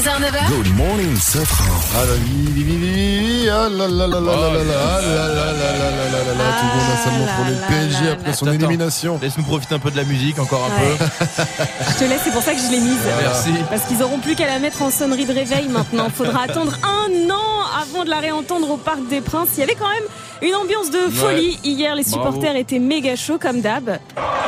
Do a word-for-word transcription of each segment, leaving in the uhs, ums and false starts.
heures neuf heures. Good morning, Safran. Ah là, vi, vi, vi, vi, ah là là là là là là là là là là là là là, tout le monde a seulement pour le P S G après son élimination. Laisse-nous profiter un peu de la musique, encore un peu. Je te laisse, c'est pour ça que je l'ai mise. Merci. Parce qu'ils auront plus qu'à la mettre en sonnerie de réveil maintenant. Faudra attendre un an avant de la réentendre au Parc des Princes. Il y avait quand même une ambiance de folie. Ouais. Hier, les supporters Bravo. étaient méga chauds comme d'hab.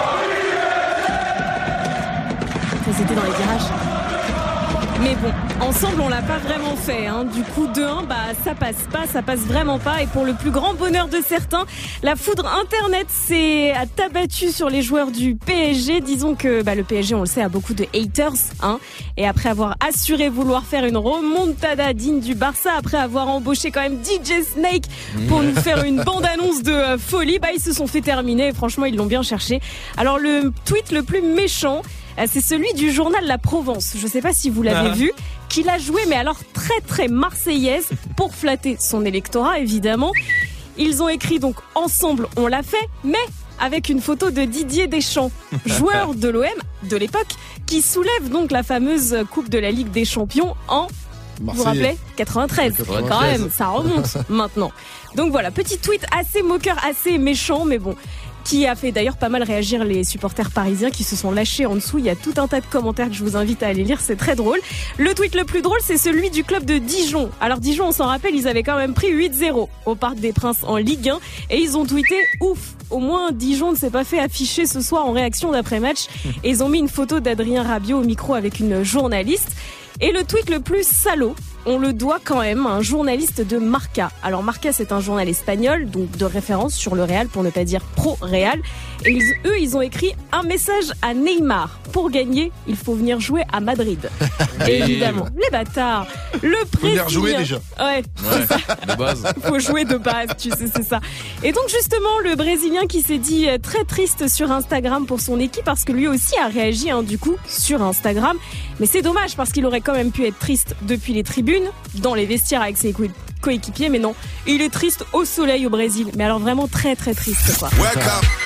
C'était dans les virages. Mais bon, ensemble, on l'a pas vraiment fait. Hein. Du coup, deux un, bah, ça passe pas, ça passe vraiment pas. Et pour le plus grand bonheur de certains, la foudre Internet s'est abattue sur les joueurs du P S G. Disons que bah, le P S G, on le sait, a beaucoup de haters. Hein. Et après avoir assuré vouloir faire une remontada digne du Barça, après avoir embauché quand même D J Snake pour nous faire une bande-annonce de euh, folie, bah, ils se sont fait terminer. Et franchement, ils l'ont bien cherché. Alors, le tweet le plus méchant, c'est celui du journal La Provence. Je ne sais pas si vous l'avez ah. vu, qu'il a joué, mais alors très très marseillaise pour flatter son électorat, évidemment. Ils ont écrit donc ensemble, on l'a fait, mais avec une photo de Didier Deschamps, joueur de l'O M de l'époque, qui soulève donc la fameuse Coupe de la Ligue des Champions en, Marseillais. Vous vous rappelez, quatre-vingt-treize. quatre-vingt-treize. Quand même, ça remonte maintenant. Donc voilà, petit tweet assez moqueur, assez méchant, mais bon, qui a fait d'ailleurs pas mal réagir les supporters parisiens qui se sont lâchés en dessous. Il y a tout un tas de commentaires que je vous invite à aller lire, c'est très drôle. Le tweet le plus drôle, c'est celui du club de Dijon. Alors Dijon, on s'en rappelle, ils avaient quand même pris huit zéro au Parc des Princes en Ligue un et ils ont tweeté « Ouf, au moins Dijon ne s'est pas fait afficher ce soir en réaction d'après-match » et ils ont mis une photo d'Adrien Rabiot au micro avec une journaliste. Et le tweet le plus salaud, on le doit quand même à un journaliste de Marca. Alors Marca, c'est un journal espagnol, donc de référence sur le Real, pour ne pas dire pro-Real. Et ils, eux, ils ont écrit un message à Neymar. Pour gagner, il faut venir jouer à Madrid. Et évidemment, les bâtards. Le président. Faut venir jouer déjà. Ouais, ouais ça. De base. Il faut jouer de base, tu sais, c'est ça. Et donc justement, le Brésilien qui s'est dit très triste sur Instagram pour son équipe, parce que lui aussi a réagi, hein, du coup, sur Instagram. Mais c'est dommage, parce qu'il aurait quand même pu être triste depuis les tribunes, dans les vestiaires avec ses coéquipiers, mais non, il est triste au soleil au Brésil. Mais alors vraiment très très triste, quoi.